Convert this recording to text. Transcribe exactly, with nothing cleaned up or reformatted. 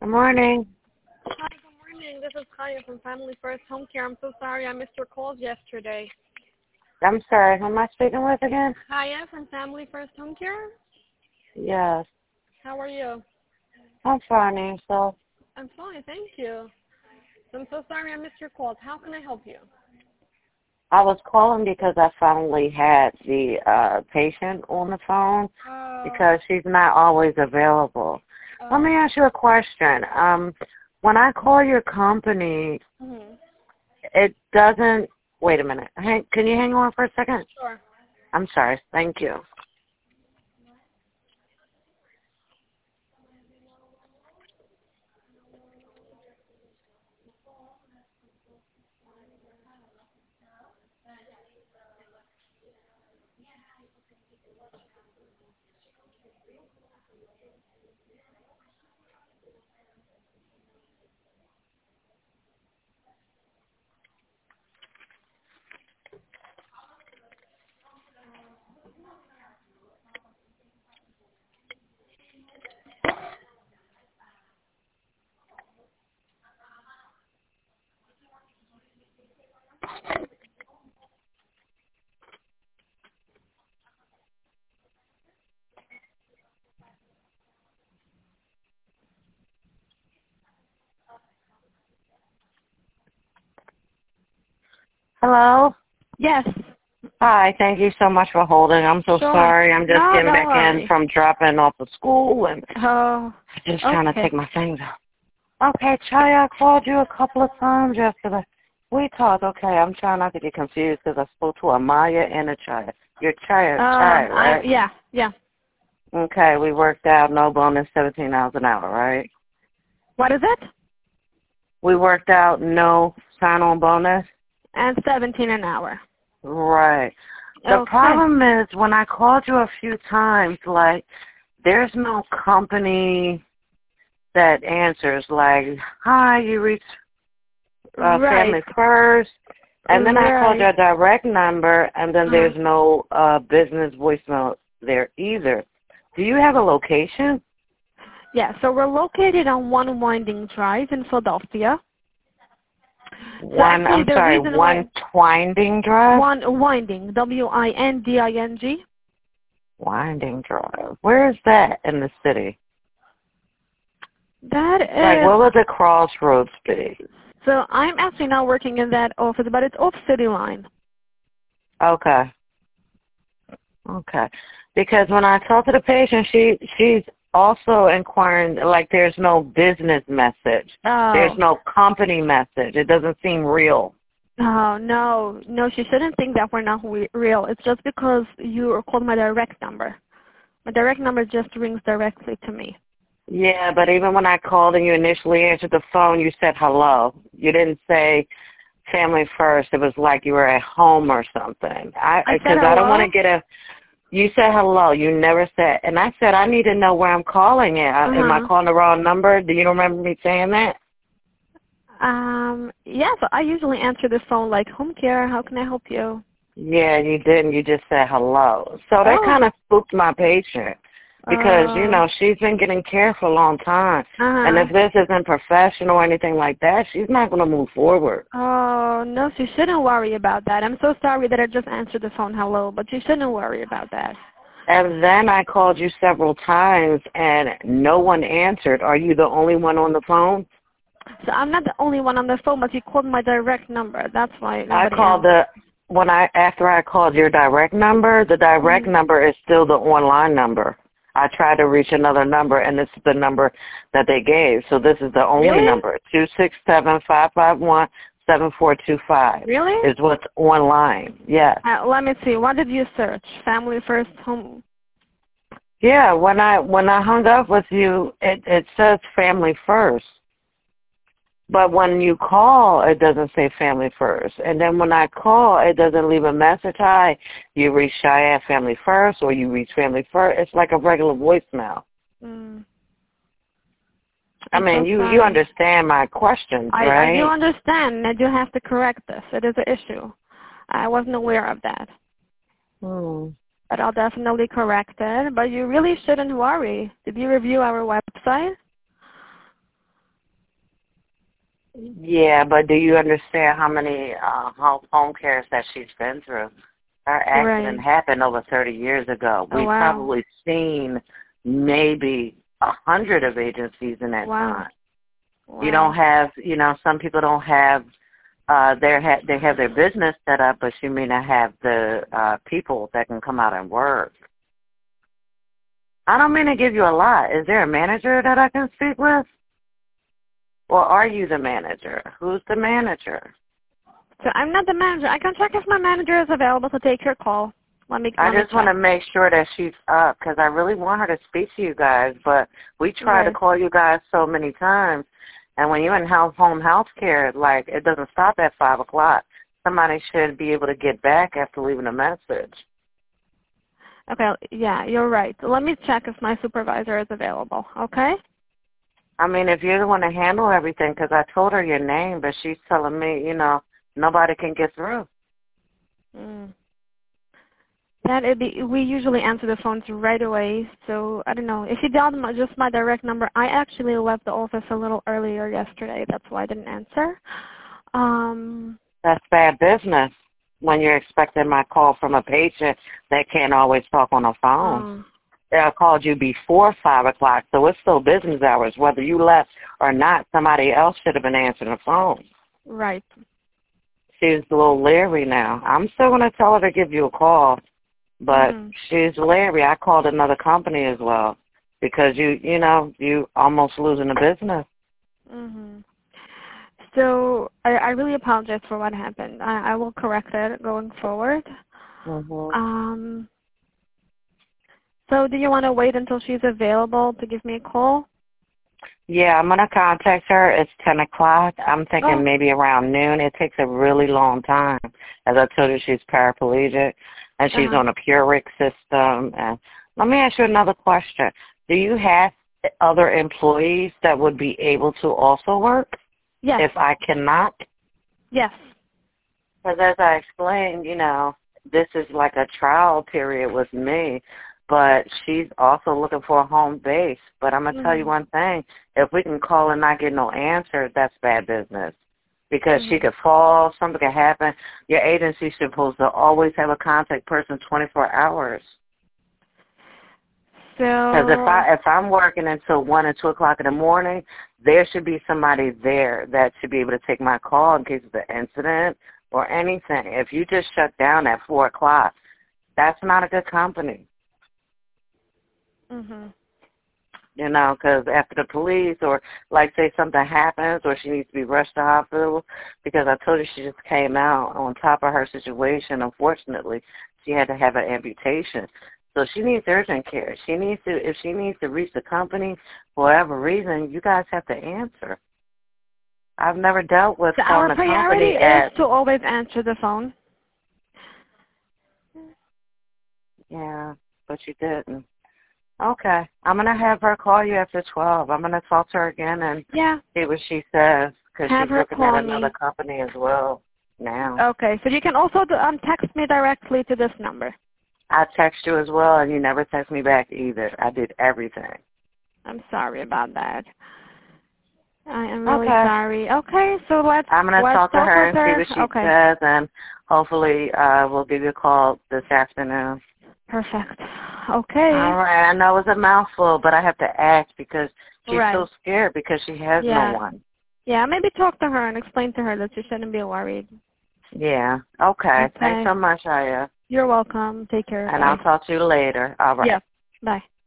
Good morning. Hi, good morning. This is Kaya from Family First Home Care. I'm so sorry I missed your calls yesterday. I'm sorry, who am I speaking with again? Kaya from Family First Home Care. Yes. How are you? I'm fine, and yourself? I'm fine, thank you. I'm so sorry I missed your calls. How can I help you? I was calling because I finally had the uh, patient on the phone Oh. because she's not always available. Oh. Let me ask you a question. Um, when I call your company, Mm-hmm. it doesn't... Wait a minute. Hang, can you hang on for a second? Sure. I'm sorry. Thank you. Hello? Yes. Hi, thank you so much for holding. I'm so Sure. sorry. I'm just No, getting don't back worry. in from dropping off of school and Oh. just trying to Okay. take my things out. Okay, Chaya, I called you a couple of times yesterday. We talked. Okay, I'm trying not to get confused because I spoke to a Maya and a Chaya. You're Chaya, Uh, Chaya, I, right? yeah, yeah. Okay, we worked out no bonus, seventeen dollars an hour, right? What is it? We worked out no sign-on bonus? And seventeen an hour. Right. The Okay. problem is when I called you a few times, like, there's no company that answers, like, hi, you reached uh, Right. Family First, and then I called Right. your direct number, and then Uh-huh. there's no uh, business voicemail there either. Do you have a location? Yeah, so we're located on One Winding Drive in Philadelphia. So One, actually, I'm the sorry, reason One why Twinding Drive? One Winding, W I N D I N G. Winding Drive. Where is that in the city? That Like, is, what would the crossroads be? so I'm actually not working in that office, but it's off City Line. Okay. Okay. Because when I talk to the patient, she she's also inquiring, like, there's no business message. Oh. There's no company message. It doesn't seem real. Oh, no. No, she shouldn't think that we're not re- real. It's just because you called my direct number. My direct number just rings directly to me. Yeah, but even when I called and you initially answered the phone, you said hello. You didn't say Family First. It was like you were at home or something. I I said Because hello? I don't want to get a... You said hello. You never said... And I said, I need to know where I'm calling at. Uh-huh. Am I calling the wrong number? Do you remember me saying that? Um, yeah, but I usually answer the phone like, home care, how can I help you? Yeah, you didn't. You just said hello. So that Oh. kind of spooked my patient because, Oh. you know, she's been getting care for a long time. Uh-huh. And if this isn't professional or anything like that, she's not going to move forward. Oh, no, she shouldn't worry about that. I'm so sorry that I just answered the phone hello, but you shouldn't worry about that. And then I called you several times and no one answered. Are you the only one on the phone? So I'm not the only one on the phone, but you called my direct number. That's why I nobody called answered. the... When I after I called your direct number, the direct Mm-hmm. number is still the online number. I tried to reach another number, and this is the number that they gave. So this is the only Really? number, two six seven, five five one, seven four two five. Really? Is what's online. Yes. Uh, let me see. What did you search? Family First Home. Yeah, when I when I hung up with you, it, it says Family First. But when you call, it doesn't say Family First. And then when I call, it doesn't leave a message. Hi, you reach Cheyenne Family First, or you reach Family First. It's like a regular voicemail. Mm. I I'm mean, so you, sorry. you understand my questions, I, right? I do understand, and I do have to correct this. It is an issue. I wasn't aware of that. Hmm. But I'll definitely correct it. But you really shouldn't worry. Did you review our website? Yeah, but do you understand how many uh, home home cares that she's been through? Her accident Right. happened over thirty years ago. Oh, We've wow. probably seen maybe a hundred of agencies in that Wow. time. You don't Wow. have, you know, some people don't have, uh, their ha- they have their business set up, but you may not have the uh, people that can come out and work. I don't mean to give you a lot. Is there a manager that I can speak with? Or are you the manager? Who's the manager? So I'm not the manager. I can check if my manager is available to take your call. Let me I let me just want to check. make sure that she's up because I really want her to speak to you guys, but we try to Right. call you guys so many times, and when you're in health, home health care, like, it doesn't stop at five o'clock. Somebody should be able to get back after leaving a message. Okay. Yeah, you're right. Let me check if my supervisor is available. Okay. I mean, if you're the one to handle everything, because I told her your name, but she's telling me, you know, nobody can get through. Mm. That would be. We usually answer the phones right away. So I don't know if you dialed my, just my direct number. I actually left the office a little earlier yesterday. That's why I didn't answer. Um. That's bad business when you're expecting my call from a patient that can't always talk on the phone. Um. I called you before five o'clock, so it's still business hours. Whether you left or not, somebody else should have been answering the phone. Right. She's a little leery now. I'm still going to tell her to give you a call, but Mhm. she's leery. I called another company as well because you, you know, you almost losing the business. Mhm. So I, I really apologize for what happened. I, I will correct it going forward. Mhm. Um. So do you want to wait until she's available to give me a call? Yeah, I'm going to contact her. It's ten o'clock. I'm thinking Oh. maybe around noon. It takes a really long time. As I told you, she's paraplegic, and she's Uh-huh. on a Purix system. And let me ask you another question. Do you have other employees that would be able to also work Yes. if I cannot? Yes. Because as I explained, you know, this is like a trial period with me, but she's also looking for a home base. But I'm going to tell you Mhm. one thing. If we can call and not get no answer, that's bad business. Because she Mhm. could fall, something could happen. Your agency's supposed to always have a contact person twenty-four hours. Because if, So I, if I'm working until one or two o'clock in the morning, there should be somebody there that should be able to take my call in case of an incident or anything. If you just shut down at four o'clock, that's not a good company. Mhm. You know, because after the police or, like, say something happens or she needs to be rushed to hospital, because I told her she just came out on top of her situation. Unfortunately, she had to have an amputation. So she needs urgent care. She needs to, if she needs to reach the company for whatever reason, you guys have to answer. I've never dealt with so calling our the priority company is at, to always answer the phone. yeah, but you didn't. Okay. I'm going to have her call you after twelve. I'm going to talk to her again and Yeah. see what she says because Have she's her looking at call another me. company as well now. Okay. So you can also do, um, text me directly to this number. I text you as well, and you never text me back either. I did everything. I'm sorry about that. I am really Okay. sorry. Okay. So let's I'm going to let's talk to talk her with and see her. what she Okay. says, and hopefully uh, we'll give you a call this afternoon. Perfect. Okay. All right. I know it's a mouthful, but I have to ask because she's Right. so scared because she has no Yeah. one. Yeah. Maybe talk to her and explain to her that she shouldn't be worried. Yeah. Okay. Thanks Okay. so much, Aya. You're welcome. Take care. And Bye. I'll talk to you later. All right. Yeah. Bye.